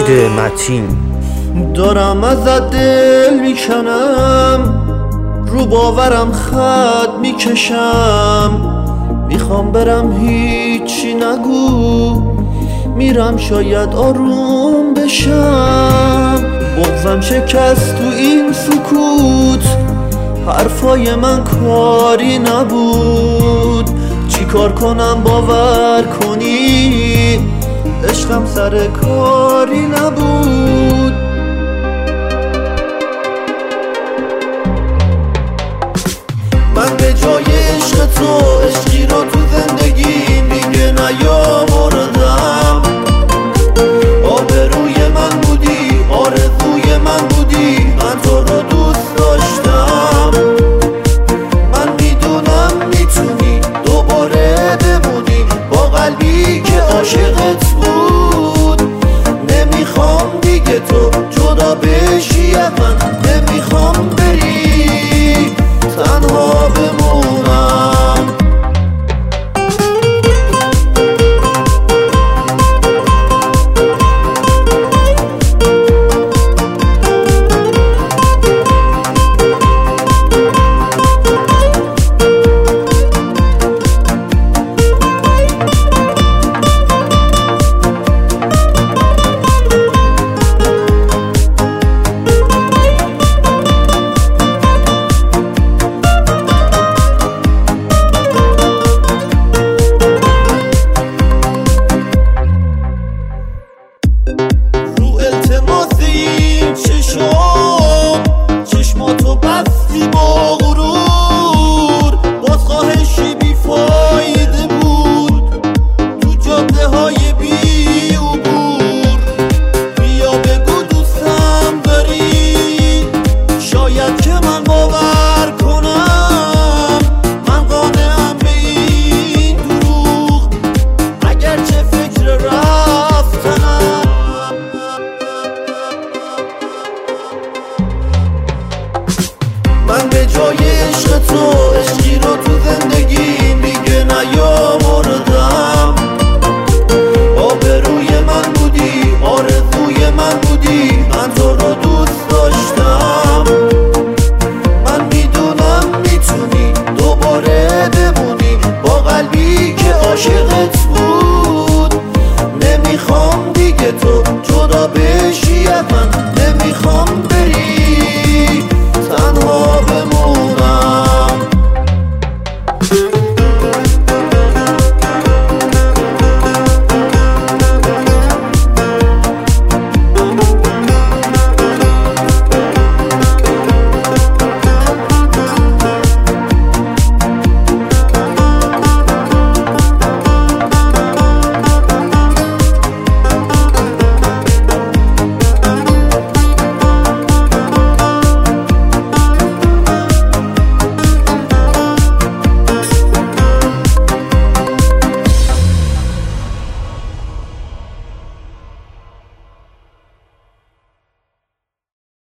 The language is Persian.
خورشید متین. دارم ازت دل میکنم، رو باورم خط میکشم، میخوام برم هیچی نگو، میرم شاید آروم بشم. بغضم شکست تو این سکوت، حرفای من کاری نبود. چی کار کنم باور کنی، عشقم سر کاری نبود. من به جای عشق تو عشقی رو تو زندگی